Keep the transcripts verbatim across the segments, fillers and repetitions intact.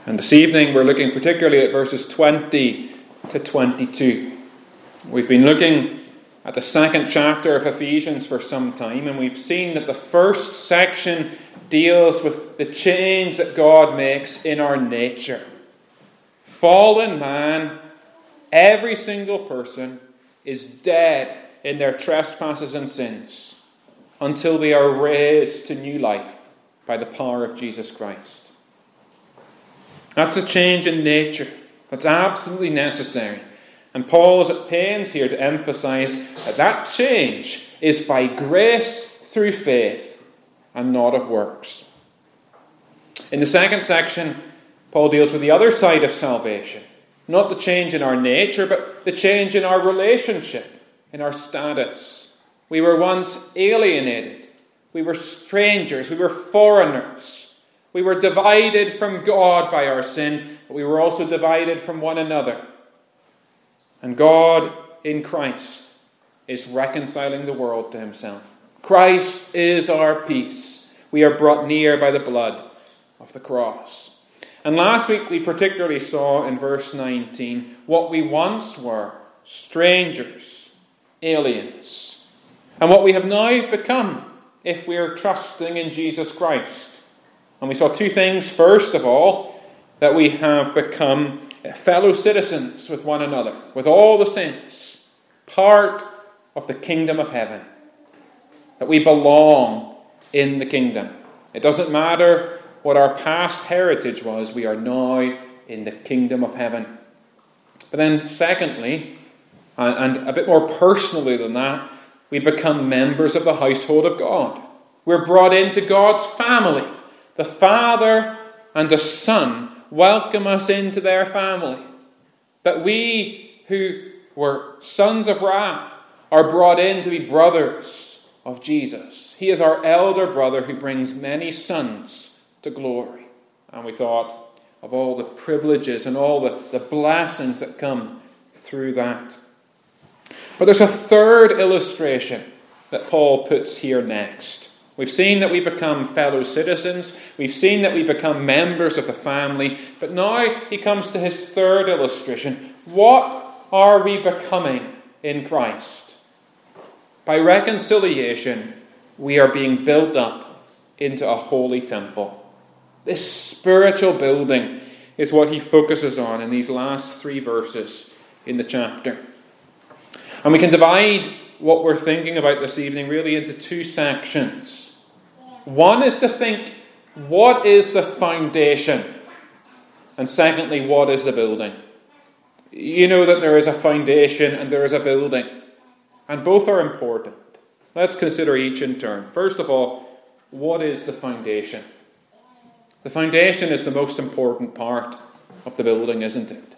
And this evening we're looking particularly at verses twenty to twenty-two. We've been looking at the second chapter of Ephesians for some time, and we've seen that the first section deals with the change that God makes in our nature. Fallen man, every single person, is dead in their trespasses and sins until they are raised to new life by the power of Jesus Christ. That's a change in nature that's absolutely necessary. And Paul is at pains here to emphasize that that change is by grace through faith and not of works. In the second section, Paul deals with the other side of salvation. Not the change in our nature, but the change in our relationship, in our status. We were once alienated. We were strangers. We were foreigners. We were divided from God by our sin, but we were also divided from one another. And God, in Christ, is reconciling the world to himself. Christ is our peace. We are brought near by the blood of the cross. And last week we particularly saw in verse nineteen what we once were, strangers, aliens, and what we have now become if we are trusting in Jesus Christ. And we saw two things. First of all, that we have become fellow citizens with one another, with all the saints, part of the kingdom of heaven, that we belong in the kingdom. It doesn't matter what our past heritage was, we are now in the kingdom of heaven. But then secondly, and a bit more personally than that, we become members of the household of God. We're brought into God's family. The Father and the Son welcome us into their family. But we who were sons of wrath are brought in to be brothers of Jesus. He is our elder brother who brings many sons to glory. And we thought of all the privileges and all the, the blessings that come through that. But there's a third illustration that Paul puts here next. We've seen that we become fellow citizens. We've seen that we become members of the family. But now he comes to his third illustration. What are we becoming in Christ? By reconciliation, we are being built up into a holy temple. This spiritual building is what he focuses on in these last three verses in the chapter. And we can divide what we're thinking about this evening really into two sections. One is to think, what is the foundation? And secondly, what is the building? You know that there is a foundation and there is a building. And both are important. Let's consider each in turn. First of all, what is the foundation? The foundation is the most important part of the building, isn't it?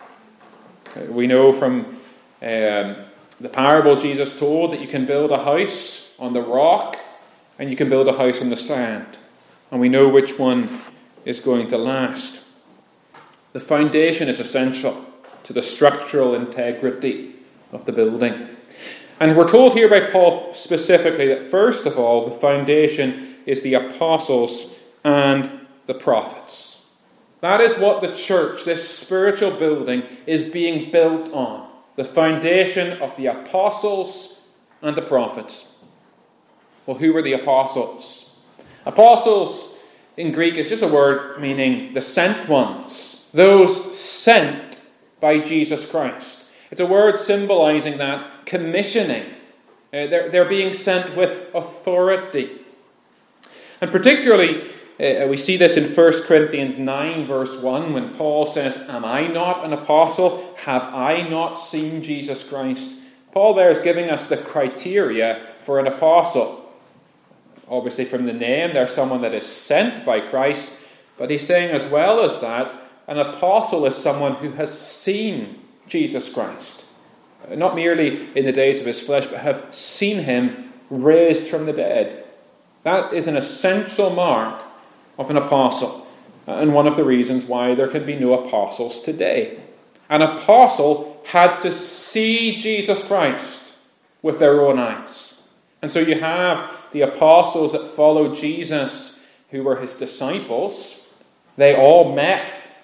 We know from um, the parable Jesus told that you can build a house on the rock and you can build a house on the sand. And we know which one is going to last. The foundation is essential to the structural integrity of the building. And we're told here by Paul specifically that first of all, the foundation is the apostles and the prophets. That is what the church, this spiritual building, is being built on. The foundation of the apostles and the prophets. Well, who were the apostles? Apostles in Greek is just a word meaning the sent ones. Those sent by Jesus Christ. It's a word symbolizing that commissioning. Uh, they're, they're being sent with authority. And particularly, uh, we see this in First Corinthians nine verse one when Paul says, "Am I not an apostle? Have I not seen Jesus Christ?" Paul there is giving us the criteria for an apostle. Obviously from the name, there's someone that is sent by Christ. But he's saying as well as that, an apostle is someone who has seen Jesus Christ. Not merely in the days of his flesh, but have seen him raised from the dead. That is an essential mark of an apostle, and one of the reasons why there can be no apostles today. An apostle had to see Jesus Christ with their own eyes. And so you have the apostles that followed Jesus, who were his disciples. They all met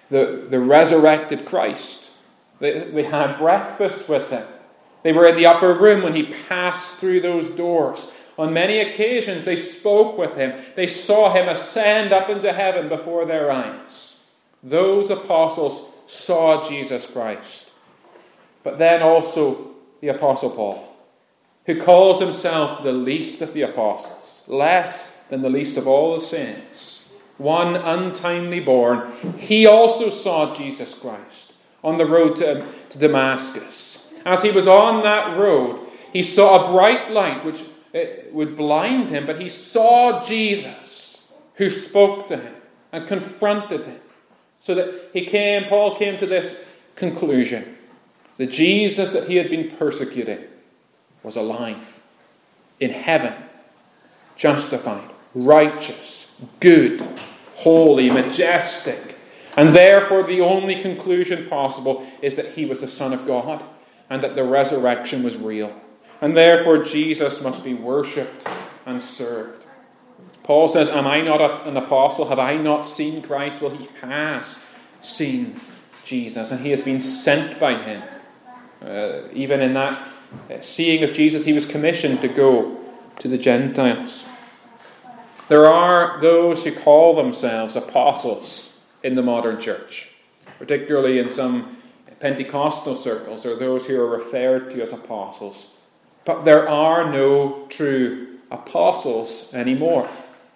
the, the resurrected Christ. They, they had breakfast with him. They were in the upper room when he passed through those doors. On many occasions they spoke with him. They saw him ascend up into heaven before their eyes. Those apostles saw Jesus Christ. But then also the Apostle Paul, who calls himself the least of the apostles, less than the least of all the saints, one untimely born. He also saw Jesus Christ on the road to, to Damascus. As he was on that road, he saw a bright light which it would blind him, but he saw Jesus, who spoke to him and confronted him. So that he came, Paul came to this conclusion. The Jesus that he had been persecuting was alive, in heaven, justified, righteous, good, holy, majestic. And therefore the only conclusion possible is that he was the Son of God and that the resurrection was real. And therefore Jesus must be worshipped and served. Paul says, am I not a, an apostle? Have I not seen Christ? Well, he has seen Jesus, and he has been sent by him. Uh, even in that uh, seeing of Jesus, he was commissioned to go to the Gentiles. There are those who call themselves apostles in the modern church, particularly in some Pentecostal circles, or those who are referred to as apostles. But there are no true apostles anymore.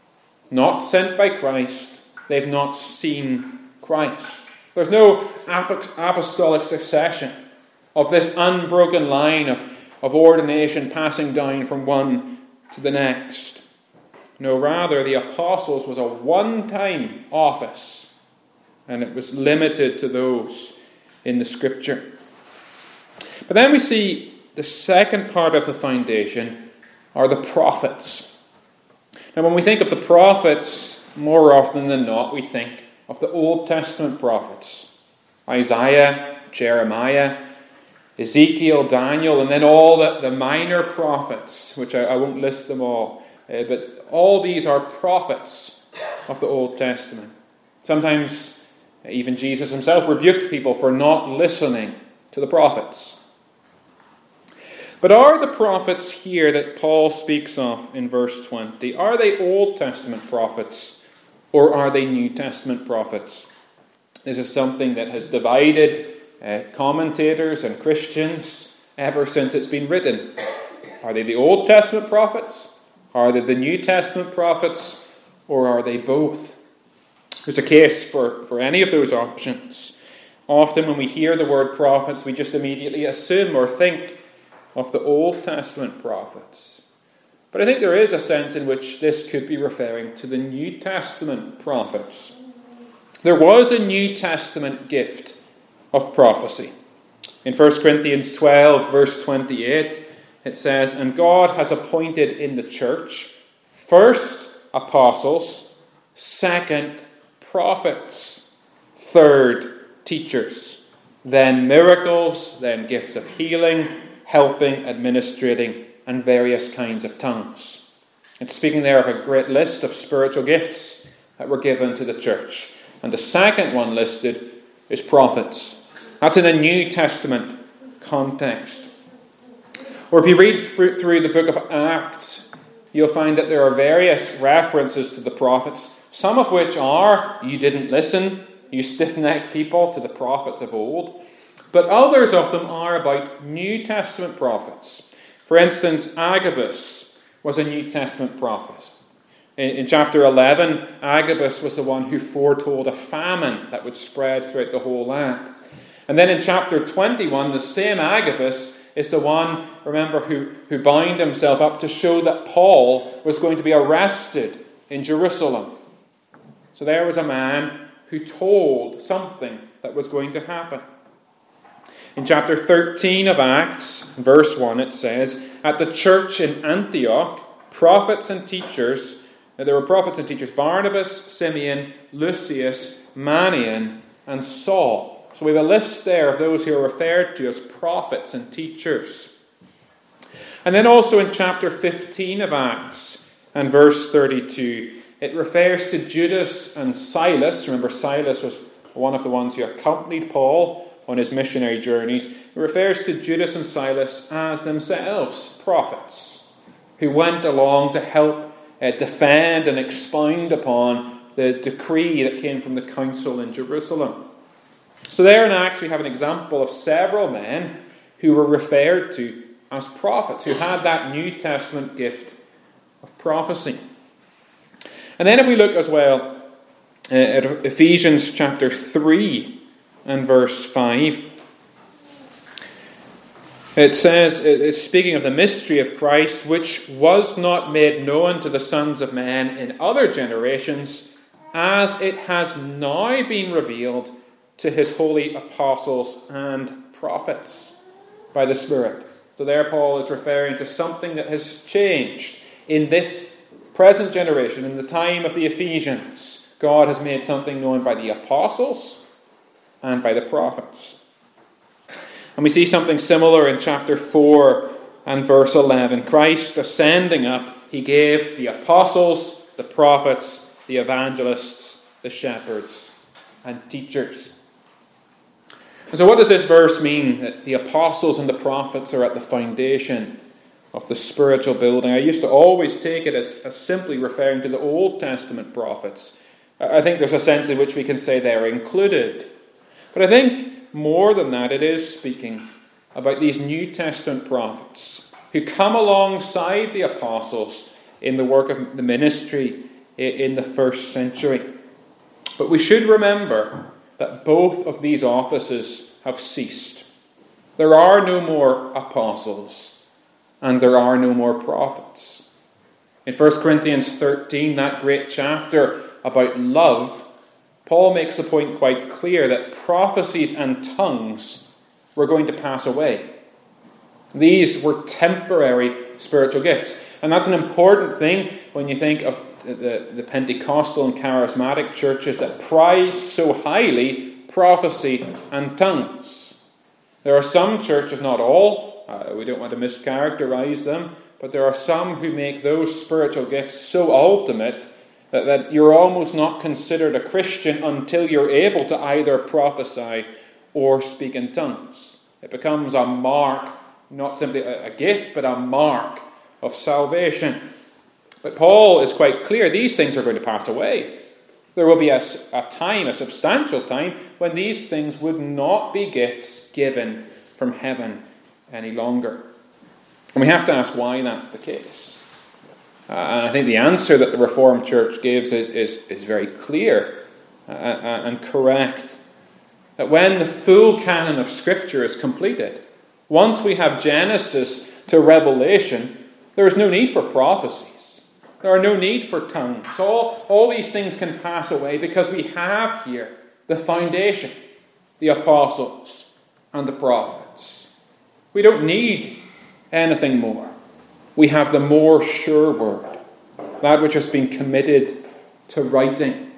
Not sent by Christ. They've not seen Christ. There's no apostolic succession of this unbroken line of, of ordination passing down from one to the next. No, rather, the apostles was a one-time office, and it was limited to those in the Scripture. But then we see the second part of the foundation are the prophets. Now, when we think of the prophets, more often than not, we think of the Old Testament prophets. Isaiah, Jeremiah, Ezekiel, Daniel, and then all the, the minor prophets, which I, I won't list them all. Uh, but all these are prophets of the Old Testament. Sometimes even Jesus himself rebuked people for not listening to the prophets. But are the prophets here that Paul speaks of in verse twenty, are they Old Testament prophets or are they New Testament prophets? This is something that has divided uh, commentators and Christians ever since it's been written. Are they the Old Testament prophets? Are they the New Testament prophets? Or are they both? There's a case for, for any of those options. Often when we hear the word prophets, we just immediately assume or think of the Old Testament prophets. But I think there is a sense in which this could be referring to the New Testament prophets. There was a New Testament gift of prophecy. In First Corinthians twelve, verse twenty-eight, it says, and God has appointed in the church, first apostles, second prophets, third teachers, then miracles, then gifts of healing, helping, administrating, and various kinds of tongues. It's speaking there of a great list of spiritual gifts that were given to the church. And the second one listed is prophets. That's in a New Testament context. Or if you read through the book of Acts, you'll find that there are various references to the prophets, some of which are, you didn't listen, you stiff-necked people, to the prophets of old. But others of them are about New Testament prophets. For instance, Agabus was a New Testament prophet. In, in chapter eleven, Agabus was the one who foretold a famine that would spread throughout the whole land. And then in chapter twenty-one, the same Agabus is the one, remember, who, who bound himself up to show that Paul was going to be arrested in Jerusalem. So there was a man who told something that was going to happen. In chapter thirteen of Acts, verse one, it says, at the church in Antioch, prophets and teachers, now there were prophets and teachers, Barnabas, Simeon, Lucius, Manaen, and Saul. So we have a list there of those who are referred to as prophets and teachers. And then also in chapter fifteen of Acts and verse thirty-two, it refers to Judas and Silas. Remember, Silas was one of the ones who accompanied Paul on his missionary journeys, he refers to Judas and Silas as themselves prophets who went along to help uh, defend and expound upon the decree that came from the council in Jerusalem. So there in Acts we have an example of several men who were referred to as prophets, who had that New Testament gift of prophecy. And then if we look as well uh, at Ephesians chapter three and verse five, it says, it's speaking of the mystery of Christ, which was not made known to the sons of men in other generations, as it has now been revealed to his holy apostles and prophets by the Spirit. So there Paul is referring to something that has changed in this present generation, in the time of the Ephesians. God has made something known by the apostles and by the prophets. And we see something similar in chapter four and verse eleven. Christ ascending up, he gave the apostles, the prophets, the evangelists, the shepherds, and teachers. And so what does this verse mean? That the apostles and the prophets are at the foundation of the spiritual building. I used to always take it as, as simply referring to the Old Testament prophets. I think there's a sense in which we can say they're included. But I think more than that, it is speaking about these New Testament prophets who come alongside the apostles in the work of the ministry in the first century. But we should remember that both of these offices have ceased. There are no more apostles and there are no more prophets. In First Corinthians thirteen, that great chapter about love, Paul makes the point quite clear that prophecies and tongues were going to pass away. These were temporary spiritual gifts. And that's an important thing when you think of the, the Pentecostal and charismatic churches that prize so highly prophecy and tongues. There are some churches, not all, uh, we don't want to mischaracterize them, but there are some who make those spiritual gifts so ultimate that, that you're almost not considered a Christian until you're able to either prophesy or speak in tongues. It becomes a mark, not simply a, a gift, but a mark of salvation. But Paul is quite clear, these things are going to pass away. There will be a, a time, a substantial time, when these things would not be gifts given from heaven any longer. And we have to ask why that's the case. Uh, and I think the answer that the Reformed Church gives is, is, is very clear uh, uh, and correct. That when the full canon of Scripture is completed, once we have Genesis to Revelation, there is no need for prophecies. There are no need for tongues. All, all these things can pass away because we have here the foundation, the apostles and the prophets. We don't need anything more. We have the more sure word, that which has been committed to writing.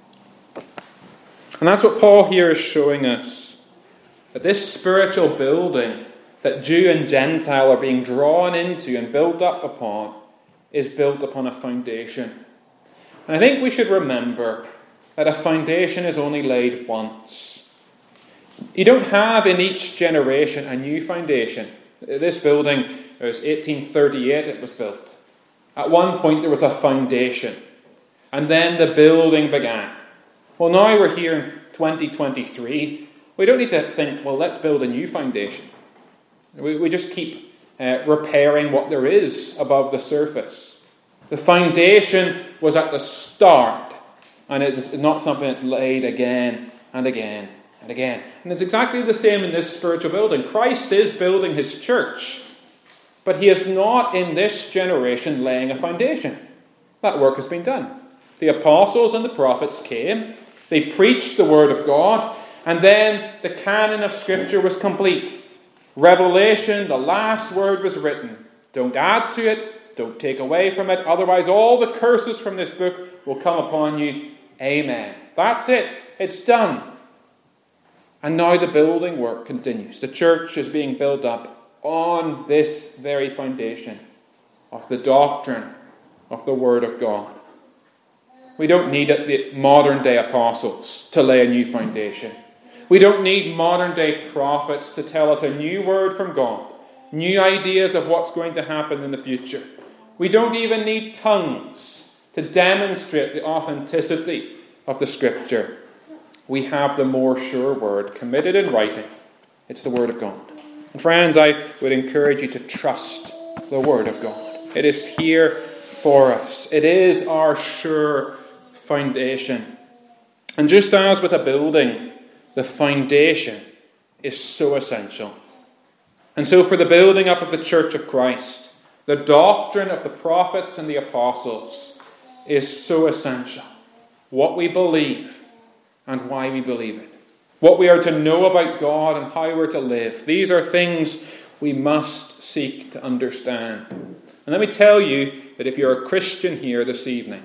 And that's what Paul here is showing us, that this spiritual building that Jew and Gentile are being drawn into and built up upon is built upon a foundation. And I think we should remember that a foundation is only laid once. You don't have in each generation a new foundation. This building, it was eighteen thirty-eight it was built. At one point there was a foundation, and then the building began. Well, now we're here in twenty twenty-three. We don't need to think, well, let's build a new foundation. We, we just keep uh, repairing what there is above the surface. The foundation was at the start, and it's not something that's laid again and again and again. And it's exactly the same in this spiritual building. Christ is building his church, but he is not in this generation laying a foundation. That work has been done. The apostles and the prophets came, they preached the word of God, and then the canon of Scripture was complete. Revelation, the last word was written. Don't add to it, don't take away from it, otherwise all the curses from this book will come upon you. Amen. That's it. It's done. And now the building work continues. The church is being built up on this very foundation of the doctrine of the Word of God. We don't need the modern day apostles to lay a new foundation. We don't need modern day prophets to tell us a new word from God, new ideas of what's going to happen in the future. We don't even need tongues to demonstrate the authenticity of the Scripture. We have the more sure word committed in writing. It's the Word of God. And friends, I would encourage you to trust the Word of God. It is here for us. It is our sure foundation. And just as with a building, the foundation is so essential. And so for the building up of the Church of Christ, the doctrine of the prophets and the apostles is so essential. What we believe and why we believe it. What we are to know about God and how we're to live. These are things we must seek to understand. And let me tell you that if you're a Christian here this evening,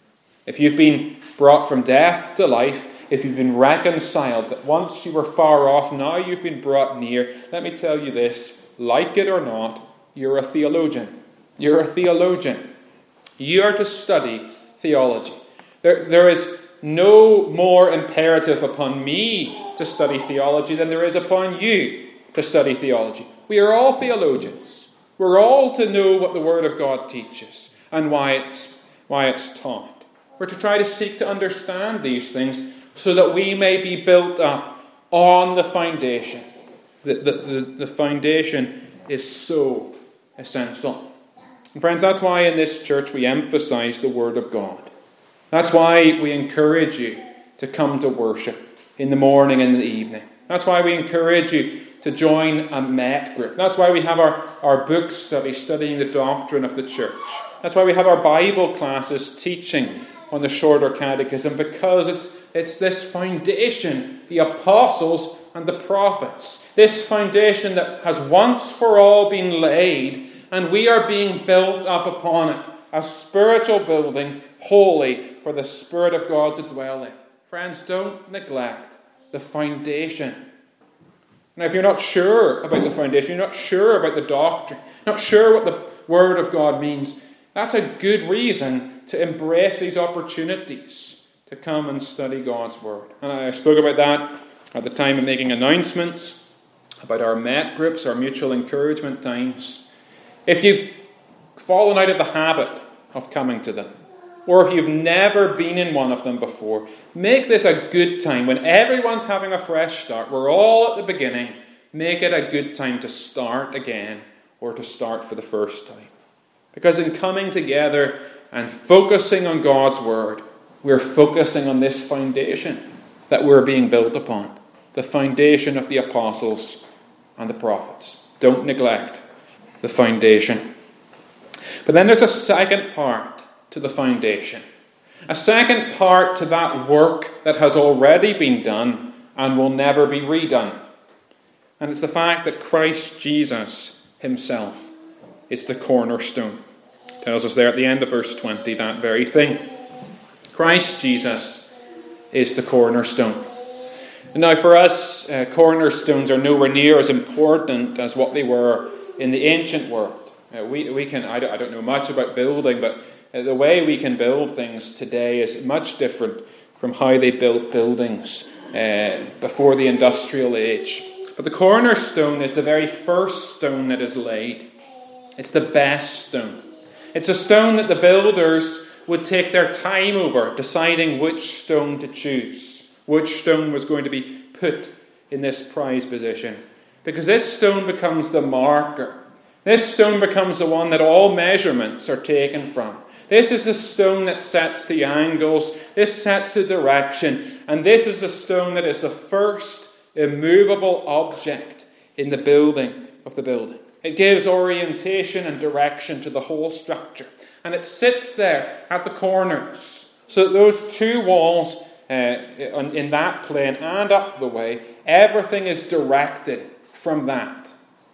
if you've been brought from death to life, if you've been reconciled, that once you were far off, now you've been brought near, let me tell you this, like it or not, you're a theologian. You're a theologian. You are to study theology. There, there is no more imperative upon me to study theology than there is upon you to study theology. We are all theologians. We're all to know what the Word of God teaches and why it's, why it's taught. We're to try to seek to understand these things so that we may be built up on the foundation. The, the, the, the foundation is so essential. And friends, that's why in this church we emphasize the Word of God. That's why we encourage you to come to worship in the morning and in the evening. That's why we encourage you to join a Met group. That's why we have our, our book study, studying the doctrine of the church. That's why we have our Bible classes teaching on the shorter catechism, because it's, it's this foundation, the apostles and the prophets. This foundation that has once for all been laid, and we are being built up upon it. A spiritual building, holy, for the Spirit of God to dwell in. Friends, don't neglect the foundation. Now, if you're not sure about the foundation, you're not sure about the doctrine, not sure what the Word of God means, that's a good reason to embrace these opportunities to come and study God's Word. And I spoke about that at the time of making announcements about our Met groups, our mutual encouragement times. If you've fallen out of the habit of coming to them, or if you've never been in one of them before, make this a good time. When everyone's having a fresh start, we're all at the beginning, make it a good time to start again, or to start for the first time. Because in coming together and focusing on God's Word, we're focusing on this foundation that we're being built upon. The foundation of the apostles and the prophets. Don't neglect the foundation. But then there's a second part to the foundation. A second part to that work that has already been done and will never be redone. And it's the fact that Christ Jesus himself is the cornerstone. It tells us there at the end of verse twenty that very thing. Christ Jesus is the cornerstone. And now for us, uh, cornerstones are nowhere near as important as what they were in the ancient world. Uh, we, we can, I don't, I don't know much about building, but uh, the way we can build things today is much different from how they built buildings uh, before the industrial age. But the cornerstone is the very first stone that is laid. It's the best stone. It's a stone that the builders would take their time over, deciding which stone to choose, which stone was going to be put in this prize position. Because this stone becomes the marker. This stone becomes the one that all measurements are taken from. This is the stone that sets the angles. This sets the direction. And this is the stone that is the first immovable object in the building of the building. It gives orientation and direction to the whole structure. And it sits there at the corners. So that those two walls uh, in that plane and up the way, everything is directed from that.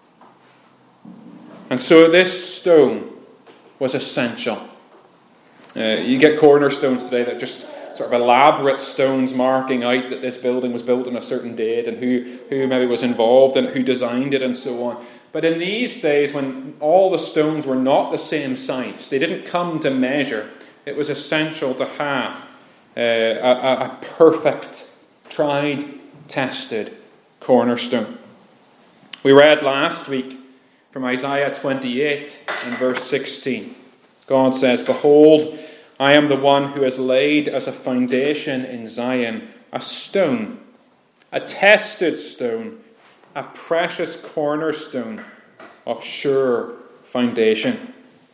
And so this stone was essential. Uh, you get cornerstones today that just sort of elaborate stones marking out that this building was built on a certain date and who, who maybe was involved and who designed it and so on. But in these days, when all the stones were not the same size, they didn't come to measure, it was essential to have uh, a, a perfect, tried, tested cornerstone. We read last week from Isaiah twenty-eight and verse sixteen. God says, "Behold, I am the one who has laid as a foundation in Zion a stone, a tested stone, a precious cornerstone of sure foundation."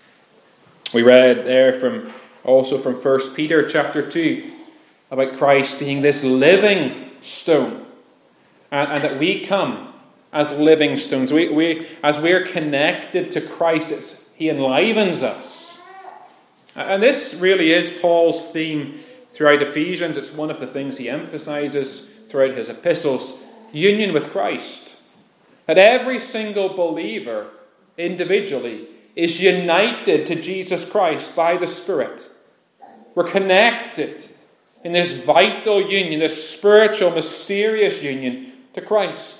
We read there from also from First Peter chapter two about Christ being this living stone, and, and that we come as living stones. We, we, as we're connected to Christ, it's, He enlivens us. And this really is Paul's theme throughout Ephesians. It's one of the things he emphasizes throughout his epistles: union with Christ. That every single believer individually is united to Jesus Christ by the Spirit. We're connected in this vital union, this spiritual, mysterious union to Christ.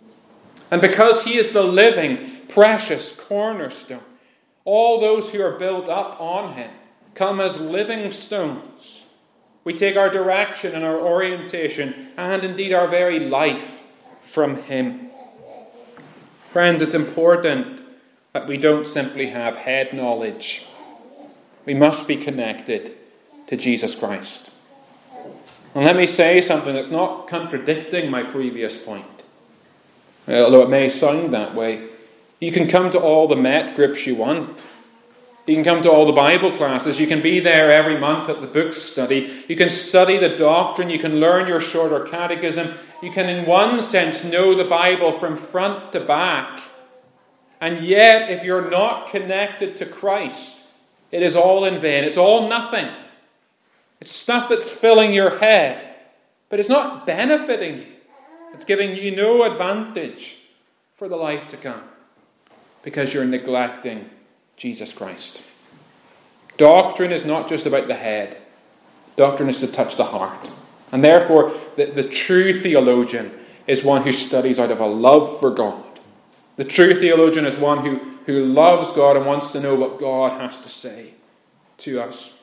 And because He is the living, precious cornerstone, all those who are built up on Him come as living stones. We take our direction and our orientation, and indeed our very life, from Him. Friends, it's important that we don't simply have head knowledge. We must be connected to Jesus Christ. And let me say something that's not contradicting my previous point, although it may sound that way. You can come to all the Met groups you want. You can come to all the Bible classes. You can be there every month at the book study. You can study the doctrine. You can learn your shorter catechism. You can, in one sense, know the Bible from front to back. And yet, if you're not connected to Christ, it is all in vain. It's all nothing. It's stuff that's filling your head, but it's not benefiting you. It's giving you no advantage for the life to come, because you're neglecting Jesus Christ. Doctrine is not just about the head. Doctrine is to touch the heart. And therefore, the, the true theologian is one who studies out of a love for God. The true theologian is one who, who loves God and wants to know what God has to say to us.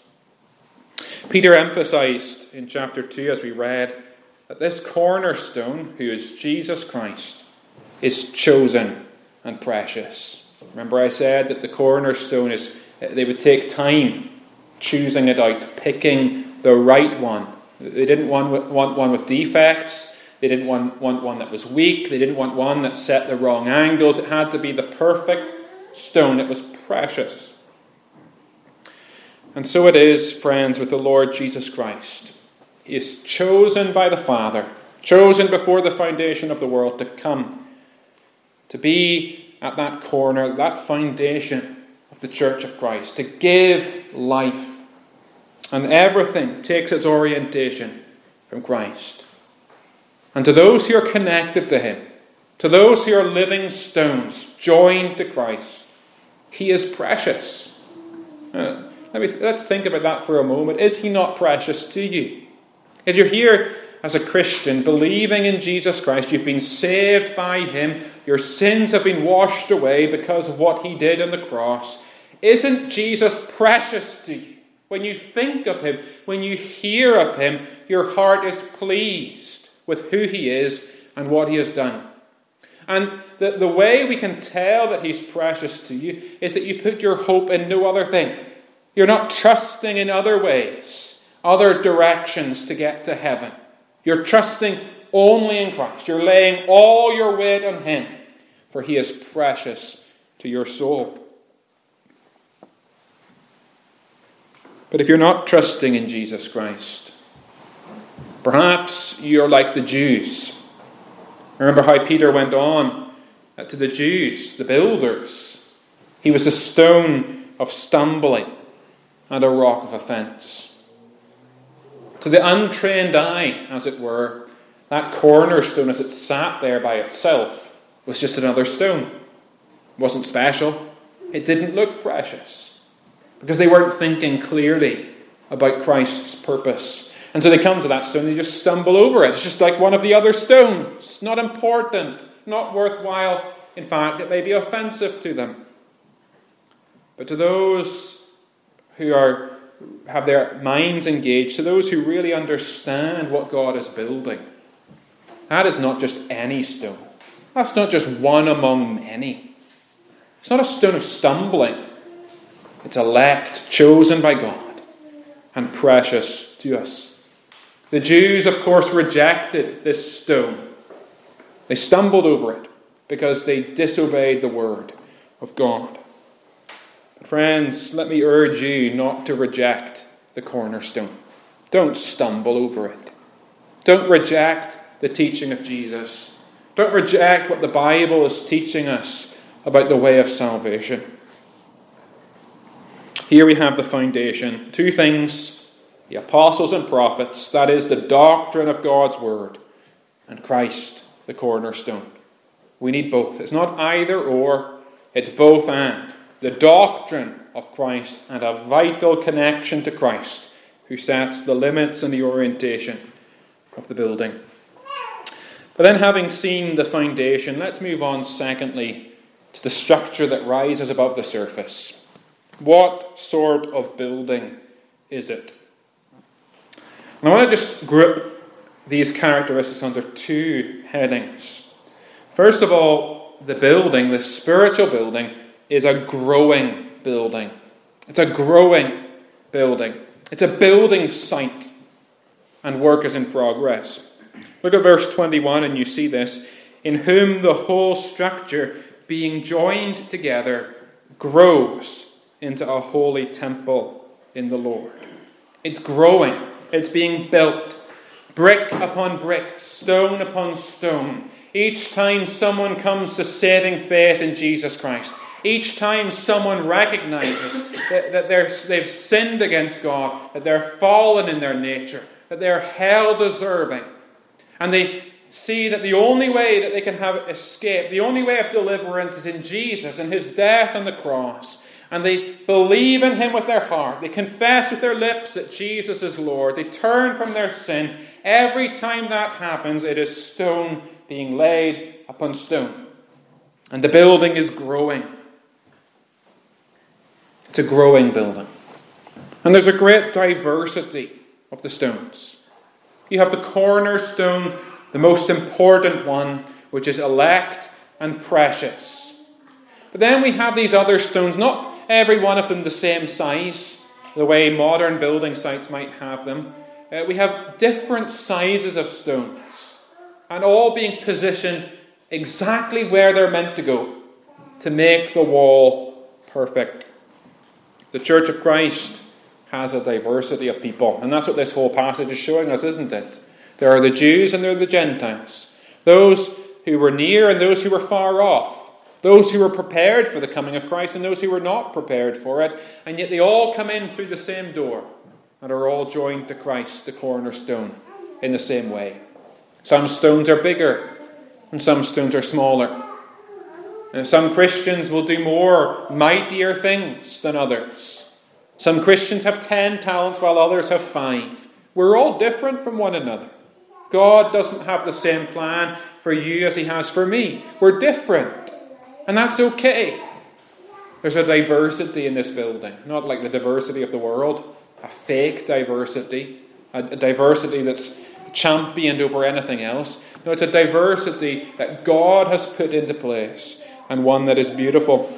Peter emphasized in chapter two, as we read, that this cornerstone, who is Jesus Christ, is chosen and precious. Remember I said that the cornerstone is, they would take time choosing it out, picking the right one. They didn't want, want one with defects. They didn't want, want one that was weak. They didn't want one that set the wrong angles. It had to be the perfect stone. It was precious. And so it is, friends, with the Lord Jesus Christ. He is chosen by the Father, chosen before the foundation of the world to come, to be at that corner, that foundation of the Church of Christ, to give life. And everything takes its orientation from Christ. And to those who are connected to Him, to those who are living stones joined to Christ, He is precious. Uh, let me, let's think about that for a moment. Is He not precious to you? If you're here as a Christian, believing in Jesus Christ, you've been saved by Him, your sins have been washed away because of what He did on the cross, isn't Jesus precious to you? When you think of Him, when you hear of Him, your heart is pleased with who He is and what He has done. And the, the way we can tell that He's precious to you is that you put your hope in no other thing. You're not trusting in other ways, other directions to get to heaven. You're trusting only in Christ. You're laying all your weight on Him, for He is precious to your soul. But if you're not trusting in Jesus Christ, perhaps you're like the Jews. Remember how Peter went on to the Jews, the builders. He was a stone of stumbling and a rock of offence. To the untrained eye, as it were, that cornerstone as it sat there by itself was just another stone. It wasn't special. It didn't look precious, because they weren't thinking clearly about Christ's purpose. And so they come to that stone, they just stumble over it. It's just like one of the other stones. Not important, not worthwhile. In fact, it may be offensive to them. But to those who are have their minds engaged, to those who really understand what God is building, that is not just any stone. That's not just one among many. It's not a stone of stumbling. It's elect, chosen by God, and precious to us. The Jews, of course, rejected this stone. They stumbled over it because they disobeyed the word of God. But friends, let me urge you not to reject the cornerstone. Don't stumble over it. Don't reject the teaching of Jesus. Don't reject what the Bible is teaching us about the way of salvation. Here we have the foundation. Two things: the apostles and prophets, that is the doctrine of God's word, and Christ, the cornerstone. We need both. It's not either or, it's both and. The doctrine of Christ and a vital connection to Christ, who sets the limits and the orientation of the building. But then, having seen the foundation, let's move on secondly to the structure that rises above the surface. What sort of building is it? And I want to just group these characteristics under two headings. First of all, the building, the spiritual building, is a growing building. It's a growing building. It's a building site, and work is in progress. Look at verse twenty-one and you see this. In whom the whole structure, being joined together, grows into a holy temple in the Lord. It's growing. It's being built. Brick upon brick, stone upon stone. Each time someone comes to saving faith in Jesus Christ, each time someone recognizes that, that they're, they've sinned against God, that they're fallen in their nature, that they're hell deserving, and they see that the only way that they can have escape, the only way of deliverance is in Jesus and his death on the cross, and they believe in him with their heart, they confess with their lips that Jesus is Lord, they turn from their sin. Every time that happens, it is stone being laid upon stone. And the building is growing. It's a growing building. And there's a great diversity of the stones. You have the cornerstone, the most important one, which is elect and precious. But then we have these other stones, not every one of them the same size, the way modern building sites might have them. Uh, we have different sizes of stones, and all being positioned exactly where they're meant to go to make the wall perfect. The Church of Christ has a diversity of people, and that's what this whole passage is showing us, isn't it? There are the Jews and there are the Gentiles, those who were near and those who were far off, those who were prepared for the coming of Christ and those who were not prepared for it, and yet they all come in through the same door and are all joined to Christ, the cornerstone, in the same way. Some stones are bigger and some stones are smaller. And some Christians will do more mightier things than others. Some Christians have ten talents while others have five. We're all different from one another. God doesn't have the same plan for you as he has for me. We're different. And that's okay. There's a diversity in this building. Not like the diversity of the world. A fake diversity. A, a diversity that's championed over anything else. No, it's a diversity that God has put into place. And one that is beautiful.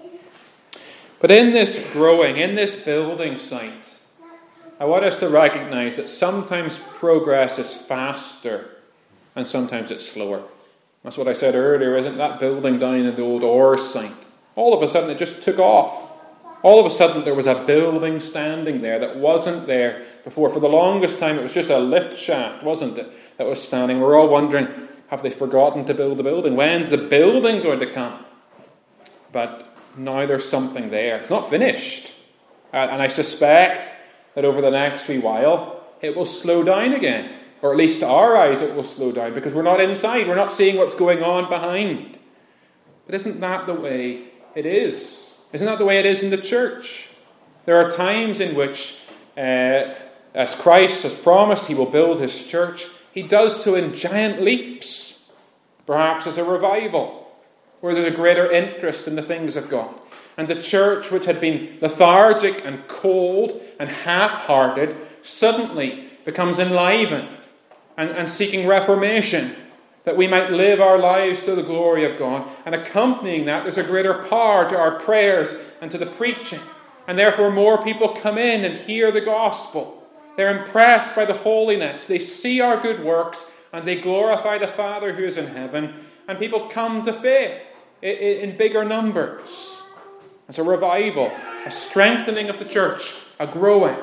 But in this growing, in this building site, I want us to recognize that sometimes progress is faster and sometimes it's slower. That's what I said earlier, isn't that building down in the old Ors site? All of a sudden it just took off. All of a sudden there was a building standing there that wasn't there before. For the longest time it was just a lift shaft, wasn't it, that was standing. We're all wondering, have they forgotten to build the building? When's the building going to come? But now there's something there. It's not finished. And I suspect that over the next wee while, it will slow down again. Or at least to our eyes it will slow down, because we're not inside. We're not seeing what's going on behind. But isn't that the way it is? Isn't that the way it is in the church? There are times in which, uh, as Christ has promised, he will build his church. He does so in giant leaps. Perhaps as a revival, where there's a greater interest in the things of God. And the church, which had been lethargic and cold and half-hearted, suddenly becomes enlivened and, and seeking reformation, that we might live our lives to the glory of God. And accompanying that, there's a greater power to our prayers and to the preaching. And therefore more people come in and hear the gospel. They're impressed by the holiness. They see our good works and they glorify the Father who is in heaven. And people come to faith in, in bigger numbers. It's a revival, a strengthening of the church, a growing.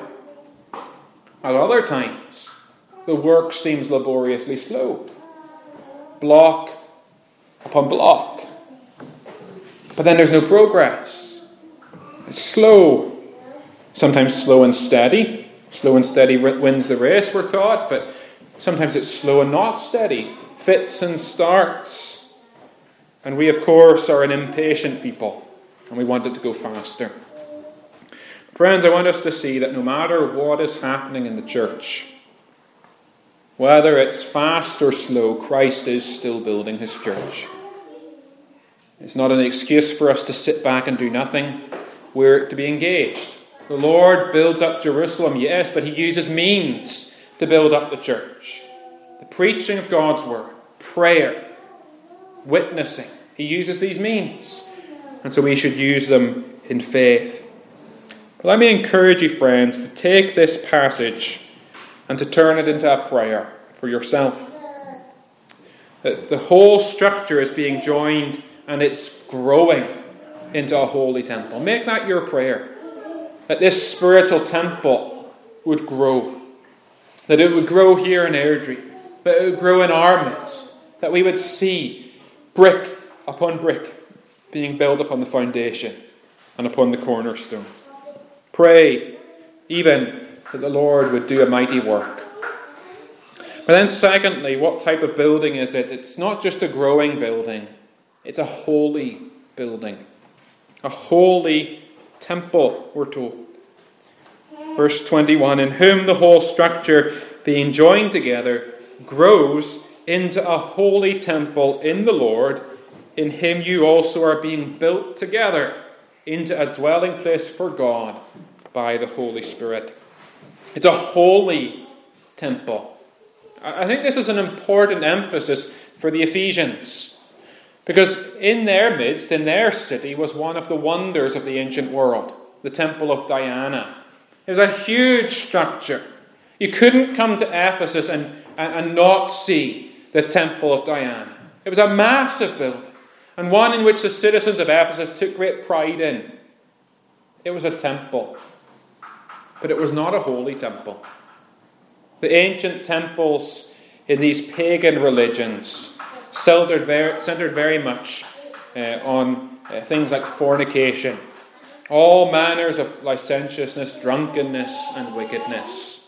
At other times, the work seems laboriously slow. Block upon block. But then there's no progress. It's slow. Sometimes slow and steady. Slow and steady wins the race, we're taught, but sometimes it's slow and not steady. Fits and starts. And we, of course, are an impatient people, and we want it to go faster. Friends, I want us to see that no matter what is happening in the church, whether it's fast or slow, Christ is still building his church. It's not an excuse for us to sit back and do nothing. We're to be engaged. The Lord builds up Jerusalem, yes, but he uses means to build up the church. The preaching of God's word, prayer, witnessing. He uses these means. And so we should use them in faith. But let me encourage you, friends, to take this passage and to turn it into a prayer for yourself. That the whole structure is being joined and it's growing into a holy temple. Make that your prayer. That this spiritual temple would grow. That it would grow here in Airdrie. That it would grow in our midst. That we would see brick upon brick being built upon the foundation and upon the cornerstone. Pray even that the Lord would do a mighty work. But then secondly, what type of building is it? It's not just a growing building. It's a holy building. A holy temple, we're told. Verse twenty-one, in whom the whole structure being joined together grows into a holy temple in the Lord. In him you also are being built together into a dwelling place for God by the Holy Spirit. It's a holy temple. I think this is an important emphasis for the Ephesians. Because in their midst, in their city, was one of the wonders of the ancient world, the Temple of Diana. It was a huge structure. You couldn't come to Ephesus and, and, and not see the Temple of Diana. It was a massive building, and one in which the citizens of Ephesus took great pride in. It was a temple, but it was not a holy temple. The ancient temples in these pagan religions centered very, centered very much uh, on uh, things like fornication, all manners of licentiousness, drunkenness, and wickedness.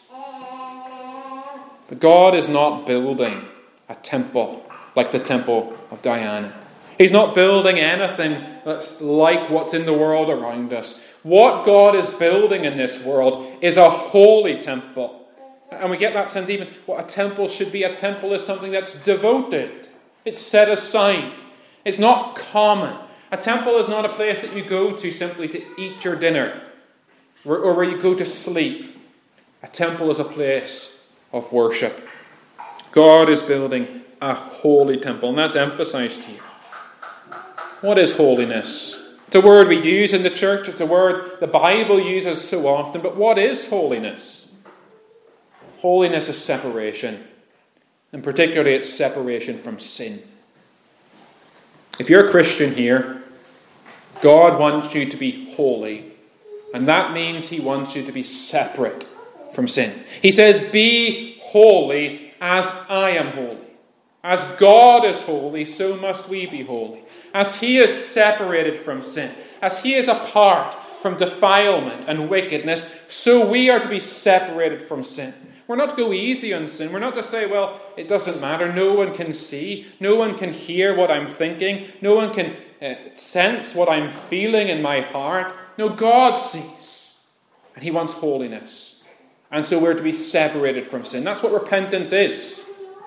But God is not building a temple like the Temple of Diana. He's not building anything that's like what's in the world around us. What God is building in this world is a holy temple. And we get that sense even what a temple should be. A temple is something that's devoted. It's set aside. It's not common. A temple is not a place that you go to simply to eat your dinner or where you go to sleep. A temple is a place of worship. God is building a holy temple, and that's emphasized here. What is holiness? It's a word we use in the church. It's a word the Bible uses so often. But what is holiness? Holiness is separation. And particularly it's separation from sin. If you're a Christian here, God wants you to be holy. And that means he wants you to be separate from sin. He says, be holy as I am holy. As God is holy, so must we be holy. As he is separated from sin, as he is apart from defilement and wickedness, so we are to be separated from sin. We're not to go easy on sin. We're not to say, well, it doesn't matter. No one can see. No one can hear what I'm thinking. No one can uh, sense what I'm feeling in my heart. No, God sees. And he wants holiness. And so we're to be separated from sin. That's what repentance is.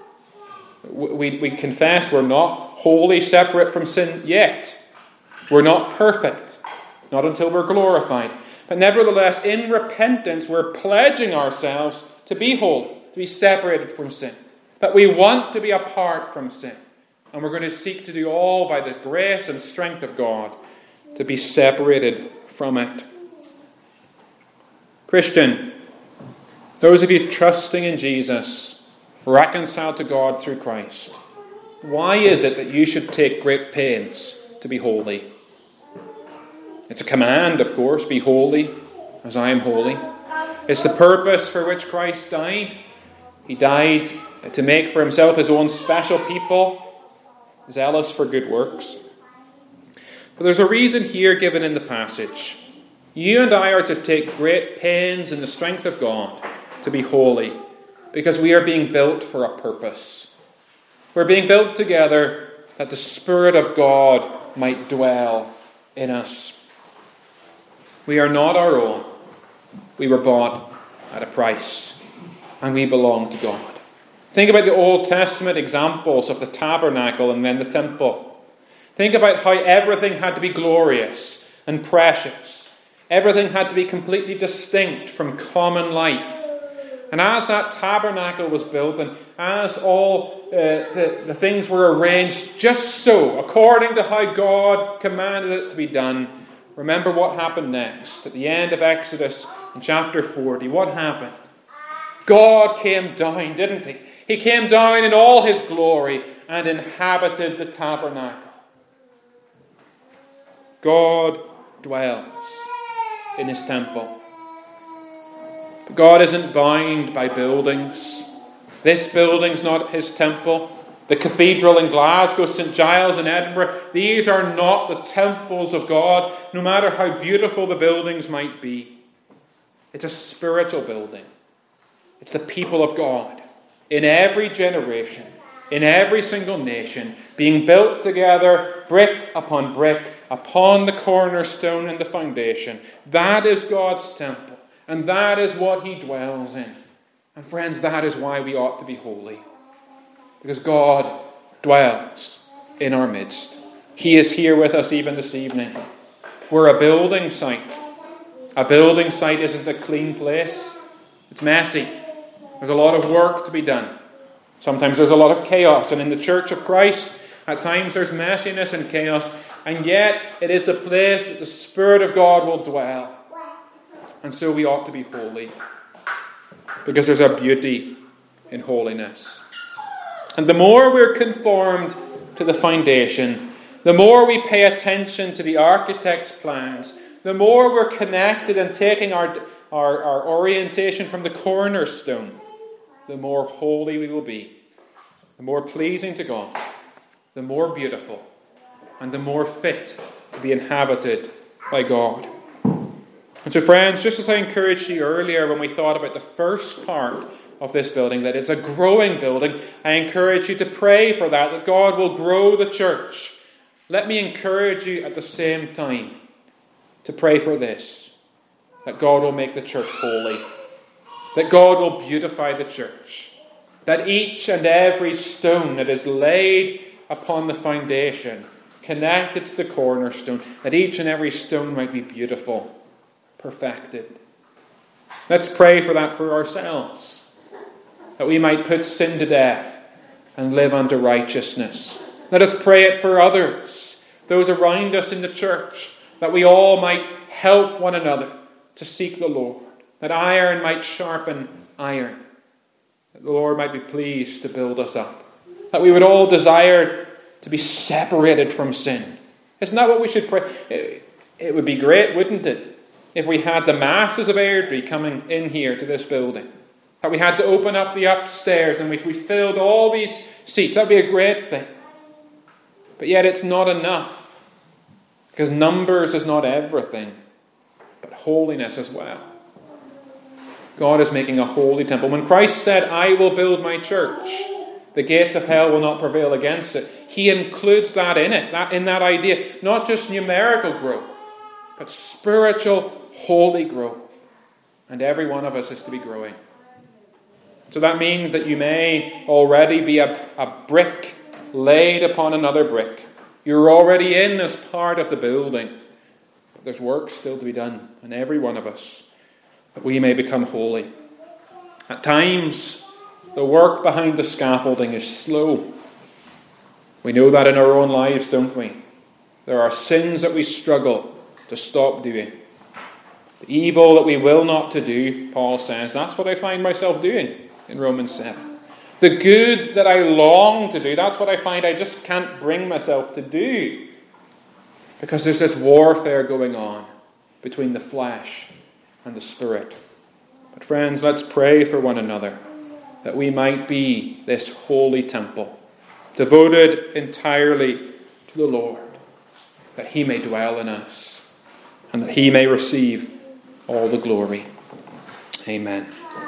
We, we confess we're not wholly separate from sin yet. We're not perfect. not until we're glorified. But nevertheless, in repentance, we're pledging ourselves to be holy, to be separated from sin. That we want to be apart from sin. And we're going to seek to do all by the grace and strength of God to be separated from it. Christian, those of you trusting in Jesus, reconciled to God through Christ, why is it that you should take great pains to be holy? It's a command, of course, be holy as I am holy. It's the purpose for which Christ died. He died to make for himself his own special people, zealous for good works. But there's a reason here given in the passage. You and I are to take great pains in the strength of God to be holy, because we are being built for a purpose. We're being built together that the Spirit of God might dwell in us. We are not our own. We were bought at a price, and we belong to God. Think about the Old Testament examples of the tabernacle and then the temple. Think about how everything had to be glorious and precious. Everything had to be completely distinct from common life. And as that tabernacle was built, and as all uh, the, the things were arranged just so, according to how God commanded it to be done, remember what happened next. At the end of Exodus in chapter forty, what happened? God came down, didn't he? He came down in all his glory and inhabited the tabernacle. God dwells in his temple. But God isn't bound by buildings. This building's not his temple. The cathedral in Glasgow, Saint Giles in Edinburgh, these are not the temples of God, no matter how beautiful the buildings might be. It's a spiritual building. It's the people of God, in every generation, in every single nation, being built together, brick upon brick, upon the cornerstone and the foundation. That is God's temple, and that is what he dwells in. And friends, that is why we ought to be holy. Because God dwells in our midst. He is here with us even this evening. We're a building site. A building site isn't a clean place. It's messy. There's a lot of work to be done. Sometimes there's a lot of chaos. And in the Church of Christ, at times there's messiness and chaos. And yet it is the place that the Spirit of God will dwell. And so we ought to be holy. Because there's a beauty in holiness. And the more we're conformed to the foundation, the more we pay attention to the architect's plans, the more we're connected and taking our, our, our orientation from the cornerstone, the more holy we will be, the more pleasing to God, the more beautiful, and the more fit to be inhabited by God. And so, friends, just as I encouraged you earlier when we thought about the first part of this building, that it's a growing building, I encourage you to pray for that, that God will grow the church. Let me encourage you at the same time to pray for this, that God will make the church holy, that God will beautify the church, that each and every stone that is laid upon the foundation, connected to the cornerstone, that each and every stone might be beautiful, perfected. Let's pray for that for ourselves, that we might put sin to death and live unto righteousness. Let us pray it for others, those around us in the church, that we all might help one another to seek the Lord, that iron might sharpen iron, that the Lord might be pleased to build us up, that we would all desire to be separated from sin. Isn't that what we should pray? It, it would be great, wouldn't it, if we had the masses of Airdrie coming in here to this building, that we had to open up the upstairs and if we filled all these seats, that would be a great thing. But yet it's not enough, because numbers is not everything, but holiness as well. God is making a holy temple. When Christ said, I will build my church, the gates of hell will not prevail against it, he includes that in it, that in that idea, not just numerical growth, but spiritual, holy growth. And every one of us is to be growing. So that means that you may already be a, a brick laid upon another brick. You're already in as part of the building. there's work still to be done in every one of us, that we may become holy. At times, the work behind the scaffolding is slow. We know that in our own lives, don't we? There are sins that we struggle to stop doing. The evil that we will not to do, Paul says, that's what I find myself doing in Romans seven. The good that I long to do, that's what I find I just can't bring myself to do. Because there's this warfare going on between the flesh and the spirit. But friends, let's pray for one another that we might be this holy temple, devoted entirely to the Lord, that he may dwell in us and that he may receive all the glory. Amen.